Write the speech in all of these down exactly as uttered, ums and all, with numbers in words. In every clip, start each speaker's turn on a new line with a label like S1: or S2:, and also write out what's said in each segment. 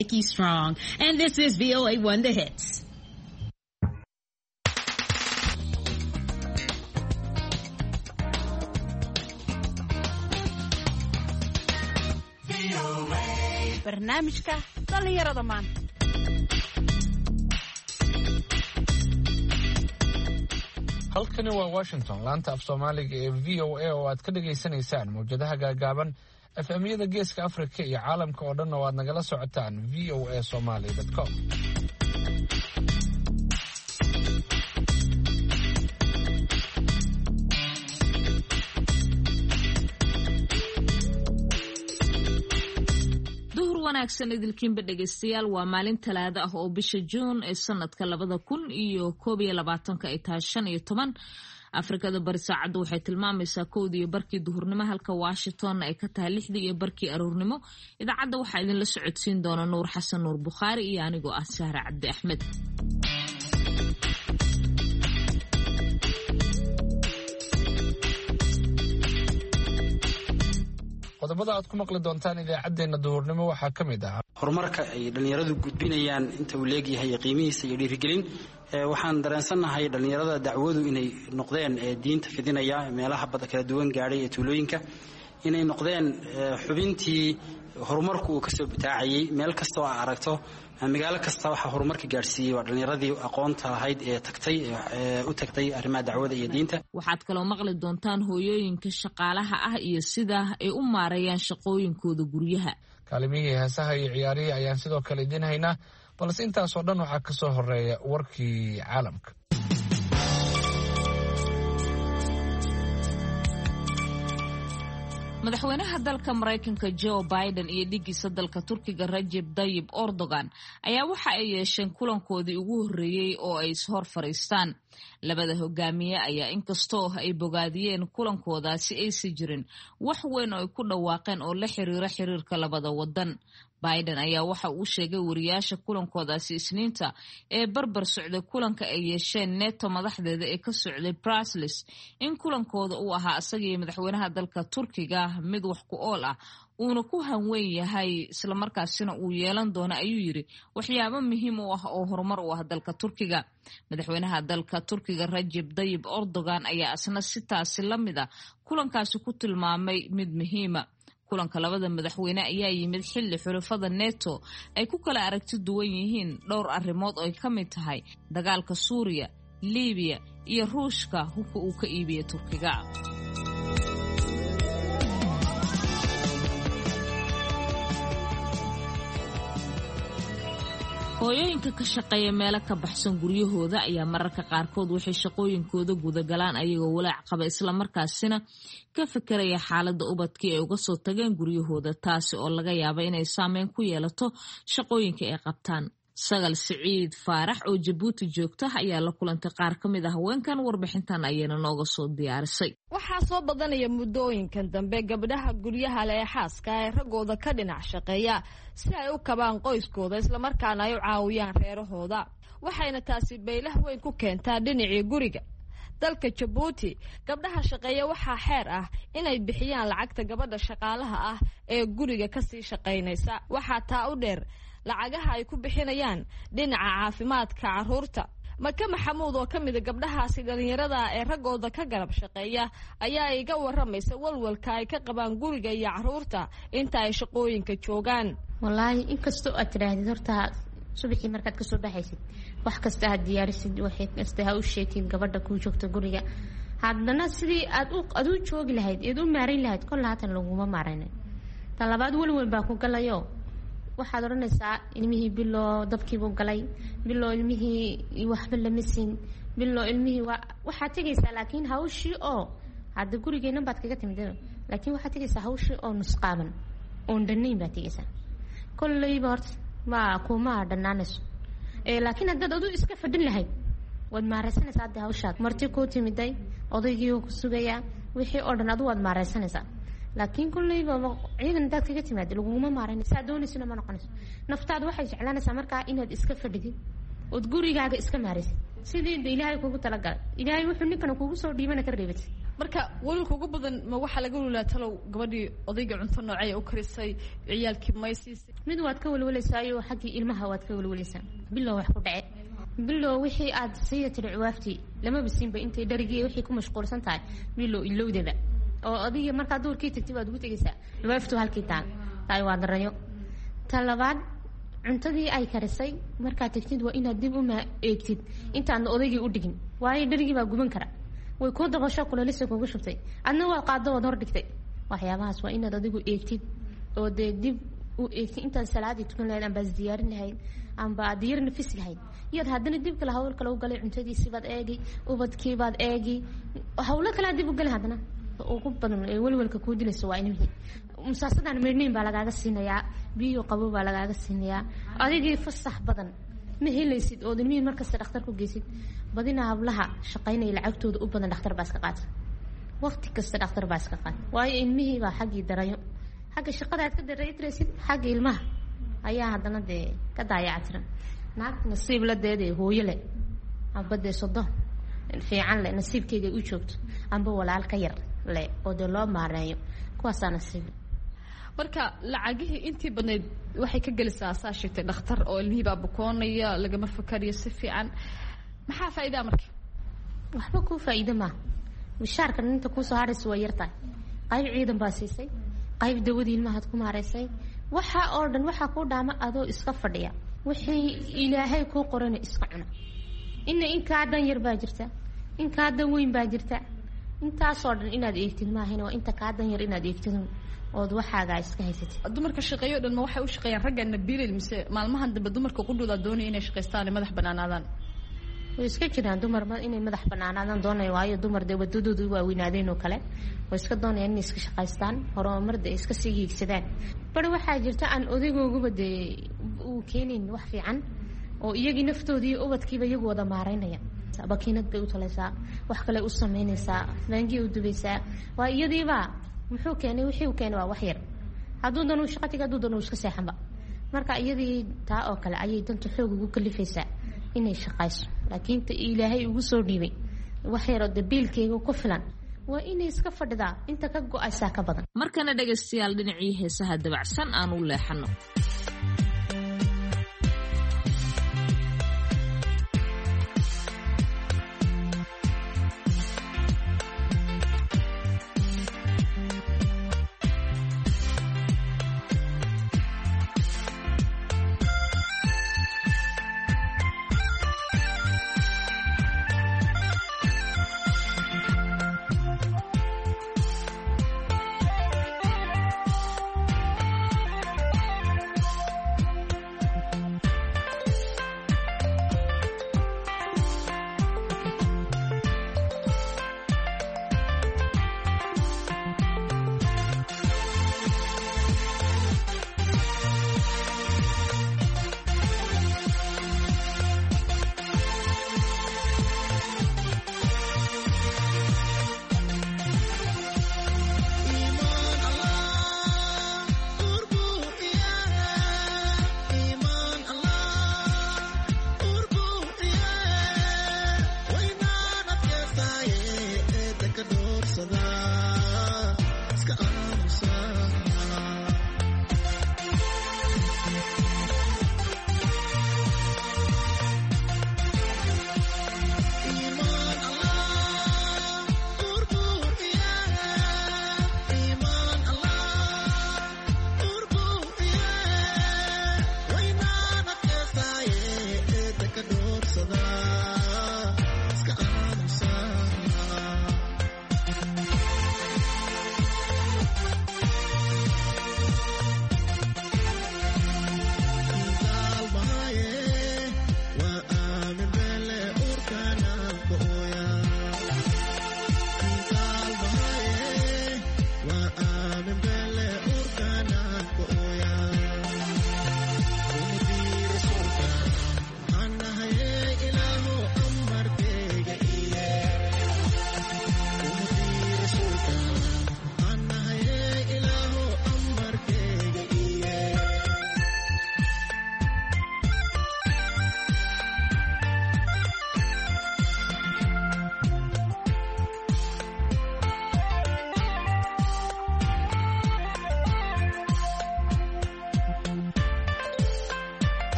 S1: Nikki Strong, and this is V O A one The Hits.
S2: barnaamijka dhalinyarada maanta.
S3: halkani waa Washington, laanta af Soomaaliga ee V O A oo aad ka dhageysanaysaan mowjadaha gaagaaban F M-yada Geeska Afrika iyo caalamka oo dhan oo aad nagala socotaan v o a somali dot com.
S4: wanaagsan idilkiinba dhegeystayaal, waa maalin talaado ah oo bisha Juun ee sanadka labada kun iyo koob iyo labaatanka ay tahay shan iyo toban. Afrikada bari saacaddu waxay tilmaamaysaa kowda iyo barkii duhurnimo, halka Washington ay ka tahay lixda iyo barkii aroornimo. Idaacadda waxaa idinla socodsiin doona Nuur Xasan Nuur Bukhaari iyo anigoo ah Sahra Cabdi Axmed.
S3: qodobada aad ku maqli doontaan idaacadeena duhurnimo waxaa ka mid ah
S5: horumarka ay dhalinyaradu gudbinayaan inta uu leeyahay qiimihiisa iyo dhiirigelin. waxaan dareensanahay dhalinyarada dacwadu inay noqdeen diinta fidinaya meelaha bada kala duwan gaaray ee tuulooyinka, inay noqdeen xubintii horumarku uu kasoo bitaacayay. meel kasta oo aad aragto magaalo kasta waxa horumarka gaarsiiyay waa dhalinyaradii aqoonta lahayd ee tagtay ee u tagtay arrimaha dacwada iyo diinta.
S4: waxaad kaloo maqli doontaan hooyooyinka shaqaalaha ah iyo sida ay u maareeyaan shaqooyinkooda guryaha.
S3: kaalimihii heesaha iyo ciyaarihii ayaan sidoo kale idin haynaa, balse intaasoo dhan waxaa ka soo horeeya warkii caalamka.
S4: madaxweynaha dalka Mareykanka Joe Biden iyo dhigiisa dalka Turkiga Recep Tayyip Erdogan ayaa waxa ay yeesheen kulankoodii ugu horeeyay oo ay ishor fariistaan. labada hogaamiye ayaa inkastoo ay bogaadiyeen kulankoodaasi aysan jirin wax weyn oo ay ku dhawaaqeen oo la xiriira xiriirka labada wadan. Biden ayaa waxa uu sheegay wariyaasha kulankoodaasi Isniinta ee barbar socday kulanka ay yeesheen NATO madaxdeeda ee ka socday Brussels in kulankooda uu ahaa asagii madaxweynaha dalka Turkiga mid wax ku ool ah uuna ku hanweyn yahay isla markaasina uu yeelan doono, ayuu yiri, waxyaabo muhiim u ah oo horumar u ah dalka Turkiga. madaxweynaha dalka Turkiga Recep Tayyip Erdogan ayaa asna sitaasi la mid ah kulankaasi ku tilmaamay mid muhiima. kulanka labada madaxweyne ayaa yimid xilli xulafada NATO ay ku kala aragti duwan yihiin dhowr arrimood oo ay ka mid tahay dagaalka Suuriya, Liibiya iyo Ruushka hubka uu ka iibiyay Turkiga. hooyooyinka ka shaqeeya meelo ka baxsan guryahooda ayaa mararka qaarkood waxay shaqooyinkooda gudagalaan ayagoo walaac qaba isla markaasina ka fekeraya xaaladda ubadkii ay uga soo tageen guryahooda, taasi oo laga yaaba inay saameyn ku yeelato shaqooyinka ay qabtaan. Sagal Siciid Faarax oo Jabuuti joogta ayaa la kulantay qaar ka mid ah haweenkan, warbixintan ayayna nooga soo diyaarisay.
S2: waxaa soo badanaya muddooyinkan dambe gabdhaha guryaha leh ee xaaska ee raggooda ka dhinac shaqeeya si ay u kabaan qoyskooda islamarkaana ay u caawiyaan reerahooda, waxayna taasi baylah weyn ku keentaa dhinacii guriga. dalka Jabuuti gabdhaha shaqeeya waxaa xeer ah inay bixiyaan lacagta gabadha shaqaalaha ah ee guriga kasii shaqaynaysa. waxaa taa u dheer lacagaha ay ku bixinayaan dhinaca caafimaadka caruurta. Maka Maxamuud oo kamid ah gabdhahaasi dhalinyarada ee raggooda ka garab shaqeeya ayaa iga waramaysa walwalka ay ka qabaan guriga iyo caruurta inta ay shaqooyinka joogaan.
S6: wallaahi inkastoo aad tiraahdo horta subaxii markaad ka soo baxaysid wax kasta aad diyaarisid, waxay kasta ha u sheegtid gabadha ku joogta guriga, haddana sidii aad u aad u joogi lahayd eed u maareyn lahayd kol haatan laguma maareyn. tan labaad walwal baa ku galayo, waxaad oranaysaa ilmihii bilo dabkiibuu galay, bilo ilmihii waxba lama siin, bilo ilmihii waxaad tegaysaa laakiin hawshii oo hadda gurigeena baad kaga timid, laakiin waxaad tegaysaa hawshii oo nusqaaban oon dhannayn baad tegaysaa. kollayba horta ma kuma dhanaanayso, laakiin haddaad adu iska fadhin lahayd waad maaraysanaysaa. hadda hawshaad marti kuu timiday, odaygii ku sugayaa, wixii oo dhan adu waad maaraysanaysaa. laakiin kullayba ciidan dad kaga timaad laguma maareyn, saa doonaysina ma noqonayso. naftaadu waxay jeclaanaysaa markaa inaad iska fadhidid ood gurigaaga iska maaraysid sidii ilaahay kugu talagalay. ilaahay wuxuu ninkana kugu soo dhiibana ka reebatay
S2: marka walilka ugu badan ma waxa laga walwalaa talow gabadhii odayga cunto noocay u karisay ciyaalkii maysiisay
S6: mid waad ka walwalaysaa iyo xaqii ilmaha waad ka walwalaysaa bilow wax ku dhace bilow wixii aad siiyatay cuwaafti lama bisiinba intay dharigii wixii ku mashquulsan tahay bilow ilowdada oo adiga marka duurkii tagtay baad ugu tagaysaa cuwaaftu halkii taal taay waa darayo talabaad cuntadii ay karisay marka tagtid waa inaad dib u ma eegtid intaan odaygii u dhigin waayo dharigii baa guban kara way ku dabasho kulaalisa kugu shubtay adna waa qaado wad hor dhigtay waxyaabahaas waa inaad adigu eegtid oo de dib u eegtid intaad salaadii tukan lahayd amba ziyaarin lahayd amba diyaar nafis lahayd iyad haddana dib kala hawl kala u galay cuntadiisi baad eegi ubadkii baad eegi hawlo kala dib u galay haddana ugu badan ee walwalka ku dilayso waa inay musaasadan meernayn baa lagaaga siinayaa biyo qabo baa lagaaga siinayaa adigii fasax badan ma helaysid oo ilmihiin markasta dhakhtar ku geysid badina hablaha shaqaynaya lacagtooda u badan dhakhtar baa iska qaata waqti kasta dhakhtar baa iska qaata waayo ilmihii baa xaggii darayo xagga shaqada aad ka daraytiraysid xagga ilmaha ayaa haddana dee ka daayactiran naag nasiib la deedee hooyo leh amba dee sodo fiican leh nasiibkeeda u joogto amba walaal ka yar leh oo dee loo maareeyo kuwaasaa nasiib
S2: marka lacagihii intii badnayd waxay ka gelisaa saa sheegtay dhakhtar oo ilmihii baa bukoonaya lagama fakariyo si fiican maxaa faa'iidaa marka
S6: waxba kuu faa'iido maaha mishaarkan inta kuusoo haraysa waa yartahay qayb ciidan baa siisay qayb dawadii ilmahaad ku maaraysay waxa oo dhan waxaa kuu dhaama adoo iska fadhiya wixii ilaahay kuu qorana iska cuna ina inkaa dhan yar baa jirta inkaa dan weyn baa jirta intaasoo dhan inaad eegtid maahan waa inta kaa dan yar inaad eegtid ood waxaagaa iska haysatid
S2: dumarka shaqeeyo dhan ma waxay u shaqeeyaan ragga nabiilil mise maalmahan dambe dumarka qudhooda doonaya inay shaqaystaan ee madax banaanaadaan
S6: way iska jiraan dumar inay madax banaanaadaan doonaya waayo dumar dee wadadooda waaweynaadeen oo kale way iska doonayaan inay iska shaqaystaan horumar dee iska sii hiigsadaan bari waxaa jirta aan odaygooguba dee uu keenayn wax fiican oo iyagii naftoodii ubadkiiba iyagu wada maaraynaya bakiinad bay u talaysaa wax kale u samaynaysaa maangiya u dubaysaa waa iyadiiba muxuu keenay wixii uu keenay waa wax yar hadduu dan uu shaqo tiga hadduu dan uu iska seexanba marka iyadii taa oo kale ayay danta xoog ugu kalifaysaa inay shaqayso laakiin ta ilaahay ugu soo dhiibay wax yar oo dabiilkeyga ku filan waa inay iska fadhidaa inta ka go-aysaa ka badan
S4: markana dhegaystayaal dhinacii heesaha dabacsan aan u leexano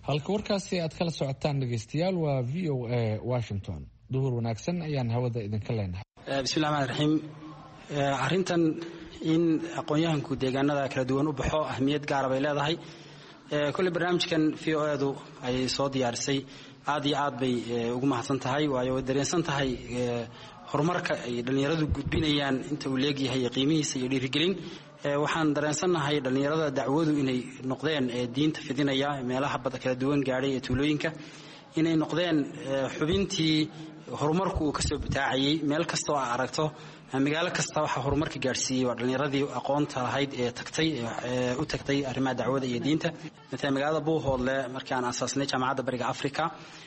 S3: halka warkaasi aad kala socotaan dhegeystayaal waa v o a Washington. duhur wanaagsan ayaan hawada idinka leenahay.
S5: bismillahi rahmaani rahiim. arrintan in aqoon-yahanku deegaanada kala duwan u baxo ahmiyad gaar ah bay leedahay. kulli barnaamijkan v o a-du ay soo diyaarisay aad iyo aad bay ugu mahadsan tahay waayo way dareensan tahay horumarka ay dhalinyaradu gudbinayaan inta uu leegyahay qiimihiisa iyo dhiirigelin. waxaan dareensannahay dhalinyarada dacwadu inay noqdeen diinta fidinaya meelaha bada kala duwan gaadhay ee tuulooyinka inay noqdeen xubintii horumarku uu kasoo bataacayay meel kasta oo aad aragto magaalo kasta waxa horumarka gaarsiiyey waa dhalinyaradii aqoonta lahayd ee tagtay ee u tagtay arrimaha dacwada iyo diinta. Midda magaalada Buuhoodle markii aan asaasnay jaamacadda Bariga Afrika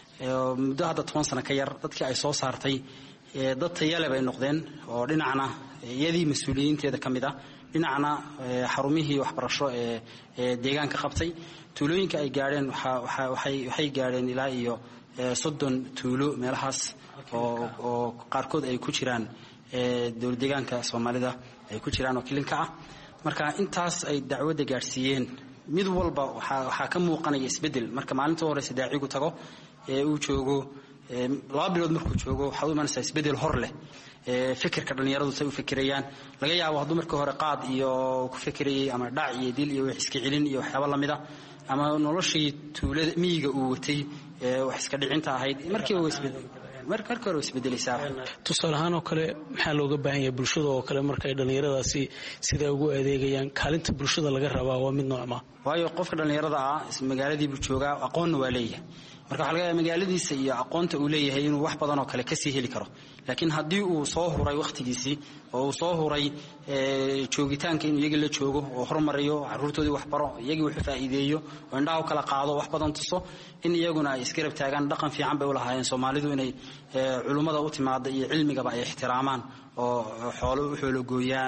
S5: muddo hadda toban sano ka yar dadkii ay soo saartay dad tayale bay noqdeen oo dhinacna iyadii mas'uuliyiinteeda ka mid ah dhinacna xarumihii waxbarasho ee deegaanka qabtay. tuulooyinka ay gaareen waxa waxay waxay gaareen ilaa iyo soddon tuulo meelahaas oo oo qaarkood ay ku jiraan dowlad deegaanka Soomaalida ay ku jiraan oo kilinka ah. marka intaas ay dacwada gaarsiiyeen mid walba waxa waxa ka muuqanaya isbedel marka maalinta hore sadaacigu tago ee uu joogo laba bilood markuu joogo waxa uu imanaysaa isbedel hor leh fikirka dhalinyaradu say u fikirayaan laga yaabo hadduu markii hore qaad iyo ku fikirayay ama dhac iyo dil iyo wax iska celin iyo waxyaabo la mid ah ama noloshii tuulada miyiga uu watay wax iska dhicinta ahayd markii uu isbedel marka hore isbedelaysaa.
S7: tusaale ahaan oo kale maxaa looga baahan yahay bulshada oo kale markay dhalinyaradaasi sida ugu adeegayaan kaalinta bulshada laga rabaa waa mid noocma
S5: waayo qofka dhalinyarada ah magaaladii buu joogaa aqoonna waa leeyahay marka waxa laga yaabaa magaaladiisa iyo aqoonta uu leeyahay inuu wax badan oo kale ka sii heli karo laakiin haddii uu soo huray waqtigiisii oo uu soo huray joogitaanka inuu iyaga la joogo oo horumariyo caruurtoodii wax baro iyagii wax faa'iideeyo oo indhaha kala qaado wax badan tuso in iyaguna ay isgarab taagaan dhaqan fiican bay u lahaayeen Soomaalidu inay culimada u timaado iyo cilmigaba ay ixtiraamaan oo xoolo u xoolo gooyaan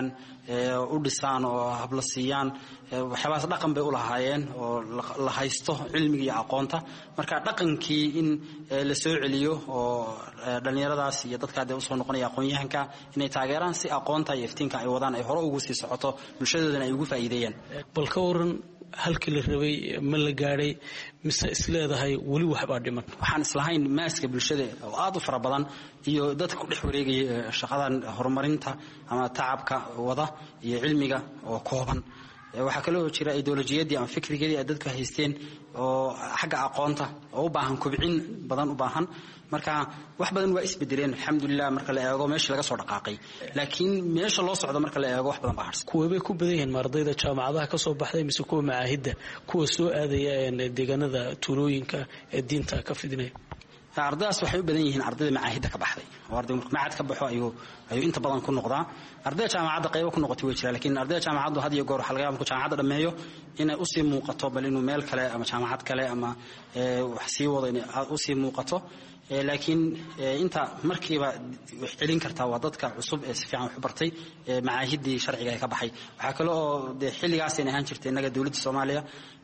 S5: u dhisaan oo habla siiyaan waxyaabas dhaqan bay u lahaayeen oo la haysto cilmiga iyo aqoonta marka dhaqankii in la soo celiyo oo dhalinyaradaas iyo dadka ay u soo noqonaya aqoon-yahanka inay taageeraan si aqoonta iyo iftiinka ay wadaan ay hore ugu sii socoto bulshadoodana ay ugu faa'iideeyaan.
S7: bal ka waran halkii la rabay ma la gaaray mise isleedahay wali waxba dhiman
S5: waxaan islahayn maaska bulshada oo aad u fara badan iyo dadka ku dhex wareegaya shaqadan horumarinta ama tacabka wada iyo cilmiga oo kooban waxa kale oo jira ideolojiyadii ama fikrigeedii ay dadku haysteen oo xagga aqoonta oo u baahan kubcin badan u baahan marka wax badan waa isbedeleen alxamdulillah marka la eego meesha laga soo dhaqaaqay laakiin meesha loo socdo marka la eego wax badan baa harsan.
S7: kuwa bay ku badan yihiin ardayda jaamacadaha ka soo baxday mise kuwa macaahidda kuwa soo aadaya deegaanada tuulooyinka ee diinta ka fidinaya
S5: ardaydaas waxay u badan yihiin ardayda macaahidda ka baxday oo arday markuu macaahid ka baxo ayuu ayuu inta badan ku noqdaa ardayda jaamacadda qaybo ku noqotay way jiraan laakiin ardayda jaamacaddu had iyo goor waxa laga yaabaa markuu jaamacadda dhameeyo inay u sii muuqato bal inuu meel kale ama jaamacad kale ama wax sii wado inay u sii muuqato laakiin inta markiiba wax celin kartaa waa dadka cusub ee si fiican wax u bartay macaahidii sharciga ay ka baxay waxa kale oo xilligaas ay ahaan jirtay inaga dawladda Soomaaliya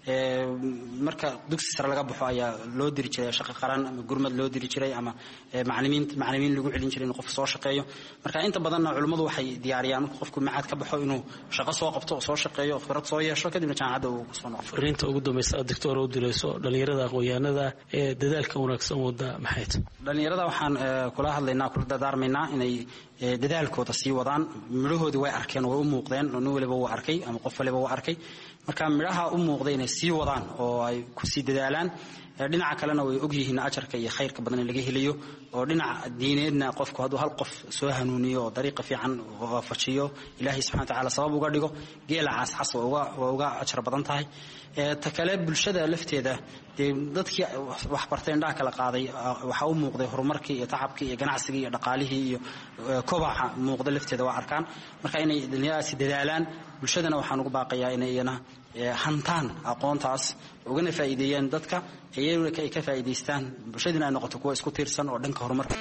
S5: marka dugsi sare laga baxo ayaa loo diri jiray shaqo qaran ama gurmad loo diri jiray ama macallimiin macallimiin lagu celin jiray in qof soo shaqeeyo marka inta badan culimadu waxay diyaariyaan qofku macad ka baxo inuu shaqo soo qabto soo shaqeeyo khibrad soo yeesho kadibna jaamacadda uu ku soo noqdo.
S7: fariinta ugu dambaysa doctor oo dirayso dhalinyarada aqoonyahanada ee dadaalka wanaagsan wada maxay tahay?
S5: dhalinyarada waxaan kula hadlaynaa kula dardaarmaynaa inay dadaalkooda sii wadaan midhahoodii way arkeen way u muuqdeen nin waliba wuu arkay ama qof waliba wuu arkay marka midhaha u muuqday inay sii wadaan oo ay ku sii dadaalaan dhinaca kalena way og yihiin ajarka iyo khayrka badan in laga helayo oo dhinaca diineedna qofku hadduu hal qof soo hanuuniyo oo dariiqa fiican waafajiyo ilaahay subxaana watacaala sabab uga dhigo geela cascas waa uga waa uga ajar badan tahay ta kale bulshada lafteeda dee dadkii wax bartay indhaha kala qaaday waxaa u muuqday horumarkii iyo tacabkii iyo ganacsigii iyo dhaqaalihii iyo kobaca muuqda lafteeda waa arkaan marka inay dhalinyaradaasi dadaalaan bulshadana waxaan ugu baaqayaa inay iyana hantaan aqoontaas ugana faa'iideeyaan dadka iyaguna ay ka faa'iideystaan bulshadina ay noqoto kuwa isku tiirsan oo dhanka horumarka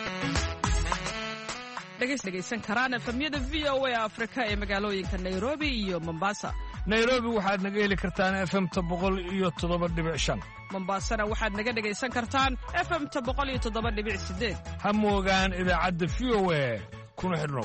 S8: dhegaysan karaan efemyada v o a Afrika ee magaalooyinka Nairobi iyo Mombasa.
S9: Nairobi waxaad naga heli kartaan F M ta boqol iyo toddoba dhibic shan.
S8: Mombasana waxaad naga dhagaysan kartaan F M ta boqol iyo toddoba dhibic siddeed.
S9: Ha moogaan idaacadda V O A kuna xidhnow.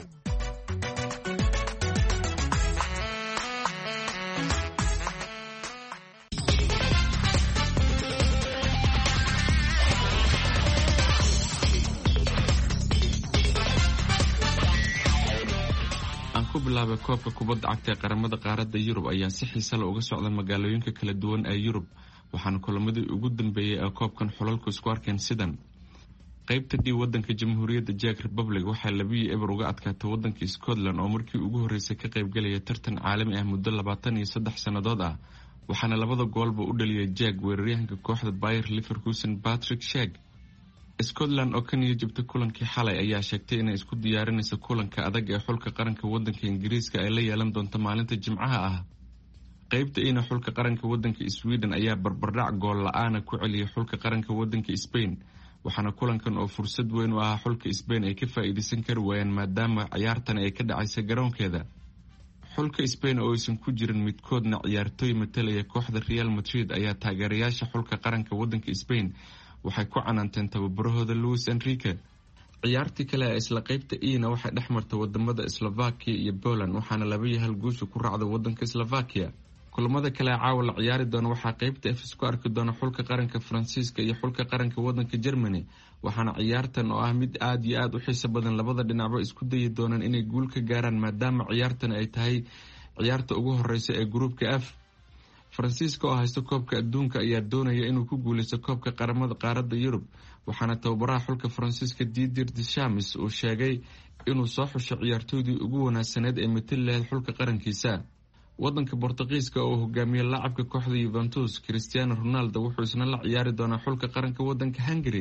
S10: bilaabay koobka kubadda cagta ee qaramada qaaradda Yurub ayaa si xiiso leh uga socda magaalooyinka kala duwan ee Yurub waxaana kulamadii ugu dambeeyay ee koobkan xulalku isku arkeen sidan qaybta D wadanka Jamhuuriyadda Czech Republic waxaa labiyo eber uga adkaatay wadanka Scotland oo markii ugu horeysay ka qayb galaya tartan caalami ah muddo labaatan iyo saddex sanadood ah waxaana labada goolba u dhaliyay Czech weeraryahanka kooxda Bayer Leverkusen Patrick Schick. Scotland oo kan jabtay kulankii xalay ayaa sheegtay inay isku diyaarinayso kulanka adag ee xulka qaranka wadanka Ingiriiska ay la yeelan doonto maalinta Jimcaha ah. qaybta ina xulka qaranka wadanka Sweden ayaa barbardhac gool la'aan ku celiyay xulka qaranka wadanka Spain waxaana kulankan oo fursad weyn u ah xulka Spain ay ka faa'iideysan kar waayeen maadaama ciyaartan ay ka dhacaysay garoonkeeda. xulka Spain oo aysan ku jirin midkoodna ciyaartooy matalaya kooxda Real Madrid ayaa taageerayaasha xulka qaranka wadanka Spain waxay ku canaanteen tababarahooda Luis Enrique. ciyaartii kale ee isla qaybta ina waxay dhexmartay wadamada Slovakia iyo Poland waxaana laba iyo hal guusha ku raacday wadanka Slovakia. kulamada kale ee caawa la ciyaari doona waxaa qaybta F isku arki doona xulka qaranka Faransiiska iyo xulka qaranka wadanka Germany waxaana ciyaartan oo ah mid aad iyo aad u xiiso badan labada dhinacba isku dayi doonaan inay guul ka gaaraan maadaama ciyaartan ay tahay ciyaarta ugu horeysa ee gruupka F. Faransiiska oo haysta koobka adduunka ayaa doonaya inuu ku guuleysto koobka qaramada qaaradda Yurub waxaana tababaraha xulka Faransiiska Didier Deschamps uu sheegay inuu soo xushay ciyaartoydii ugu wanaagsaneed ee matali lahayd xulka qarankiisa. wadanka Boortaqiiska oo hogaamiye laacibka kooxda Juventus Cristiano Ronaldo wuxuu isna la ciyaari doonaa xulka qaranka wadanka Hungary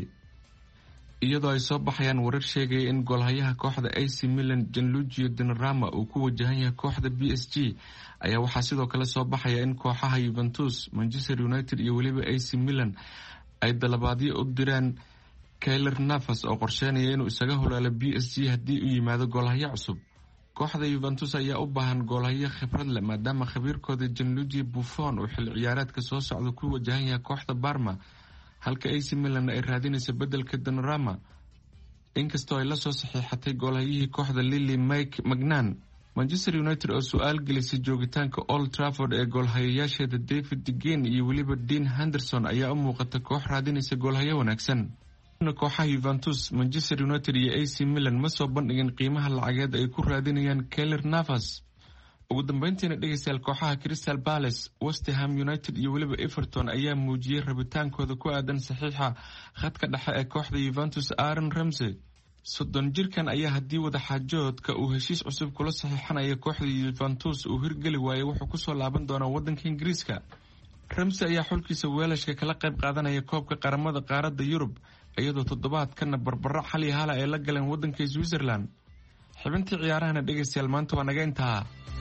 S10: iyadoo ay soo baxayaan warar sheegaya in goolhayaha kooxda A C Milan Gianluigi Donnarumma uu ku wajahan yahay kooxda B S G ayaa waxaa sidoo kale soo baxaya in kooxaha Juventus, Manchester United iyo waliba A C Milan ay dalabaadyo u diraan Keylor Navas oo qorsheynaya inuu isaga hulaalo B S G haddii uu yimaado goolhayo cusub. kooxda Juventus ayaa u baahan goolhayo khibrad leh maadaama khabiirkooda Gianluigi Buffon uu xil ciyaareedka soo socda ku wajahan yahay kooxda Parma halka A C Milan ay raadinayso bedelka Donnarumma inkastoo ay la soo saxiixatay goolhayihii kooxda Lille Mike Magnan. Manchester United oo su'aal gelisay joogitaanka Old Trafford ee goolhayayaasheeda David De Gea iyo waliba Dean Henderson ayaa u muuqata koox raadinaysa goolhayo wanaagsan. kooxaha Juventus, Manchester United iyo A C Milan ma soo bandhigin qiimaha lacageed ay ku raadinayaan Keylor Navas. ugu dambeyntiina dhageystayaal kooxaha Crystal Palace, West Ham United iyo waliba Everton ayaa muujiyay rabitaankooda ku aadan saxiixa khadka dhexe ee kooxda Juventus Aaron Ramsey. soddon jirkan ayaa haddii wada xaajoodka uu heshiis cusub kula saxiixanaya kooxda Juventus uu hirgeli waayay wuxuu ku soo laaban doonaa wadanka Ingiriiska. Ramsey ayaa xulkiisa weelashka kala qayb qaadanaya koobka qaramada qaaradda Yurub iyadoo toddobaadkana barbarac hal iyo hal ay la galeen wadanka Switzerland. xubintii ciyaarahana dhageystayaal maanta waa naga intaa.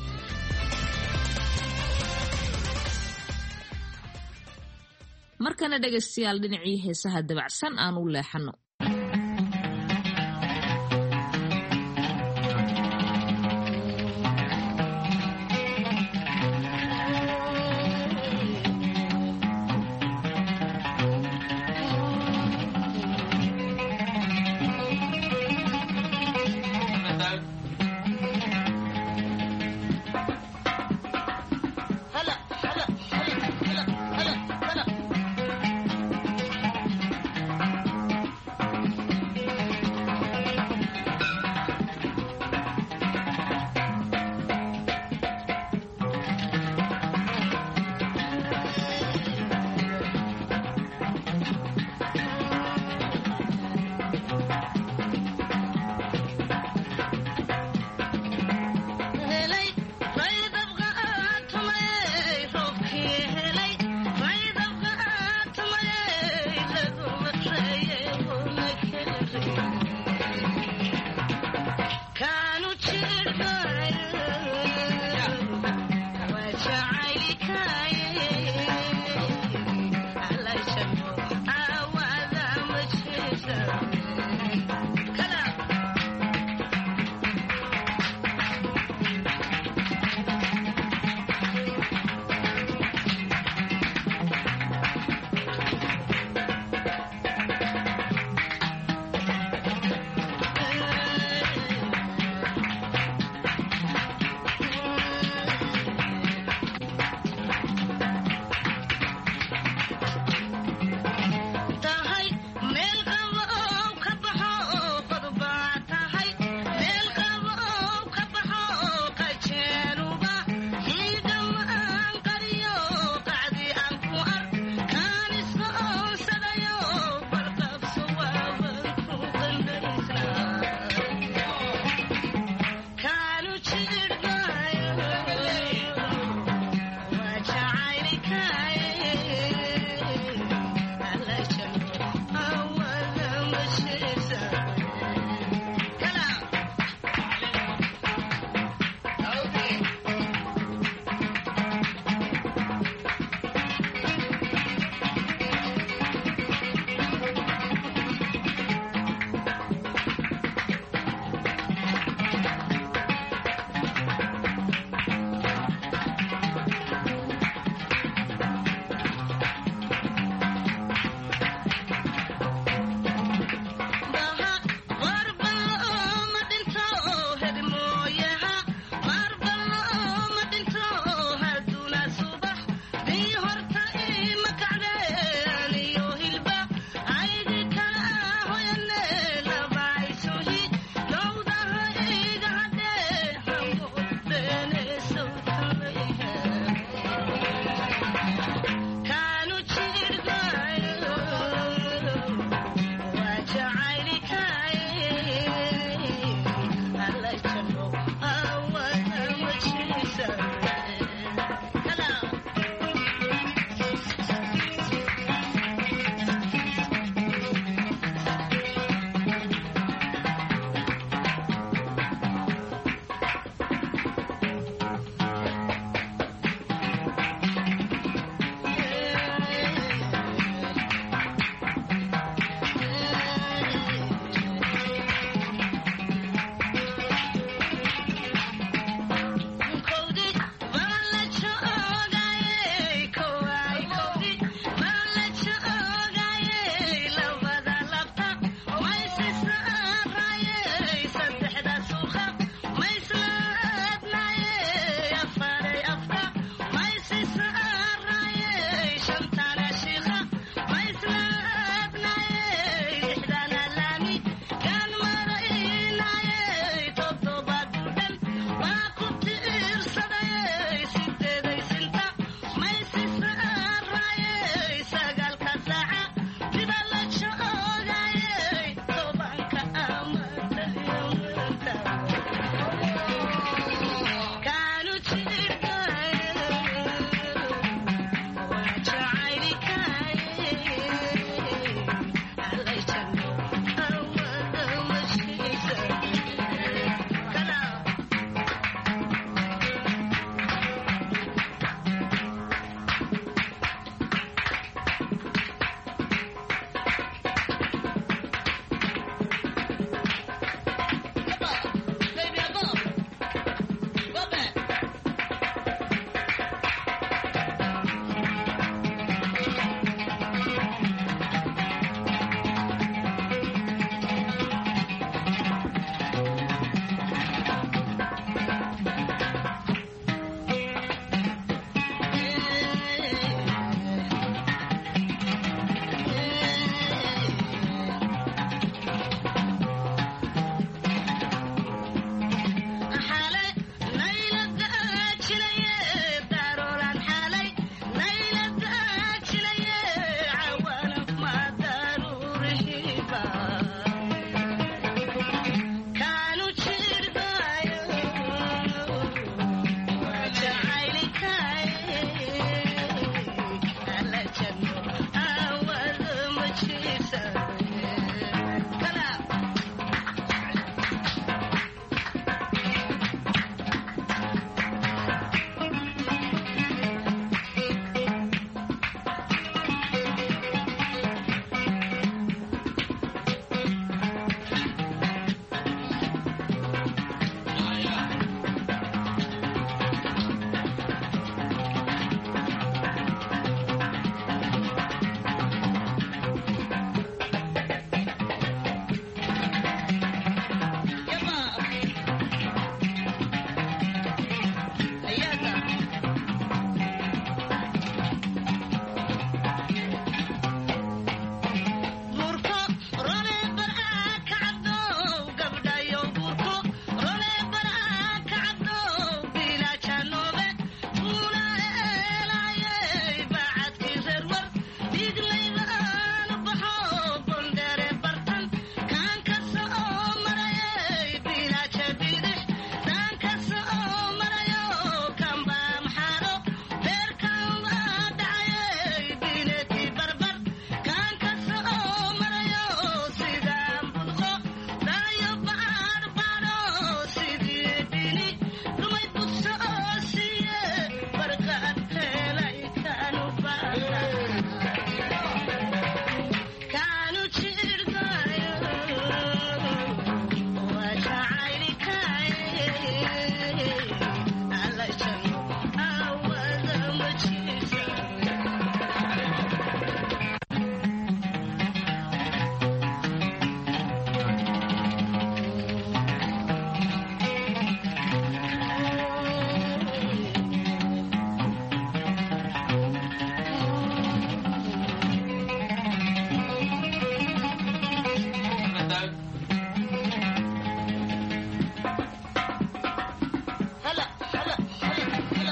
S4: markana dhageystayaal dhinacii heesaha dabacsan aan u leexano.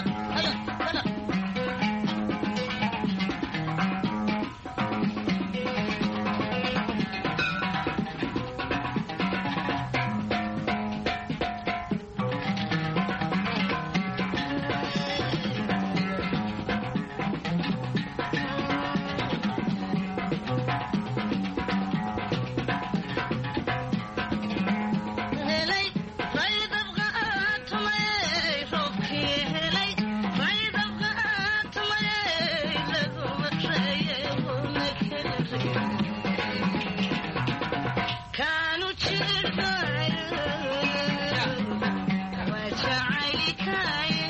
S11: كانوا تشرفوا وجعلك